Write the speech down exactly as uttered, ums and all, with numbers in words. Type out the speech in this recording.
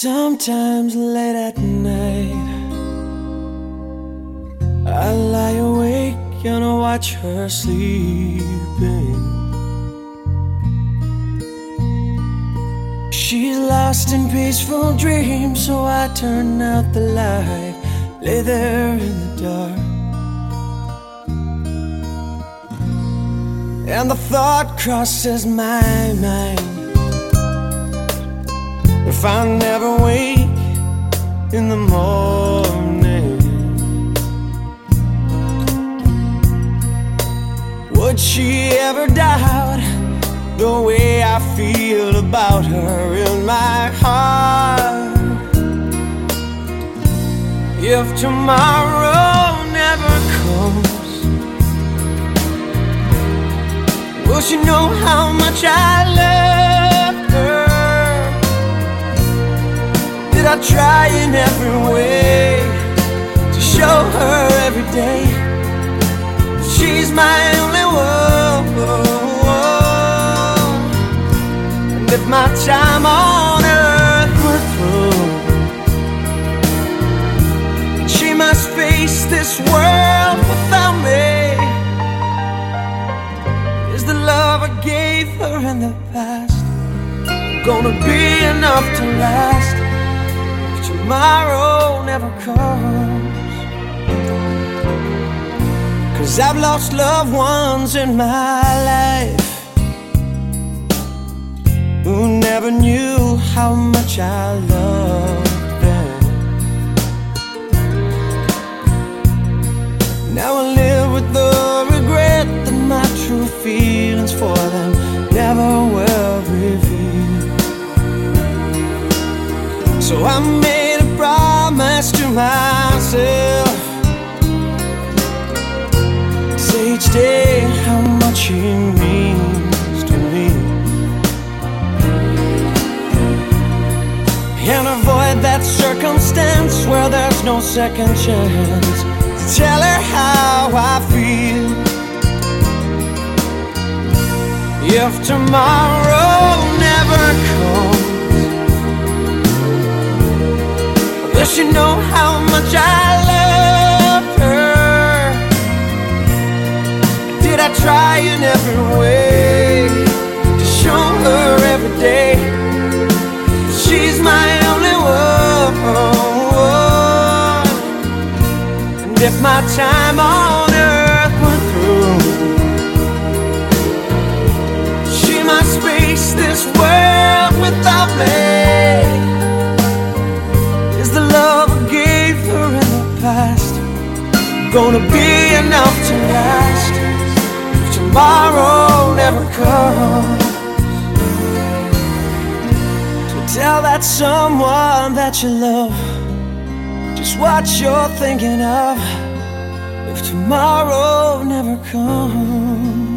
Sometimes late at night I lie awake and I watch her sleeping. She's lost in peaceful dreams, so I turn out the light, lay there in the dark. And the thought crosses my mind, if I never wake in the morning, would she ever doubt the way I feel about her in my heart? If tomorrow never comes, will she know how much I love her? Did I try in every way to show her every day she's my only one? And if my time on earth were through, she must face this world without me, is the love I gave her in the past gonna be enough to last if tomorrow never comes? 'Cause I've lost loved ones in my life who never knew how much I loved them. Now I live with the regret that my true feelings for them never will reveal. So I made a promise to myself, say each day how much he means to me, and avoid that circumstance where there's no second chance to tell her how I feel. If tomorrow never comes, will she know how much I love her? Did I try in every way to show her every day she's my only one? And if my time on earth were through, she must face this world without me, is the love I gave her in the past gonna be enough to last if tomorrow never comes? Tell that someone that you love just what you're thinking of if tomorrow never comes.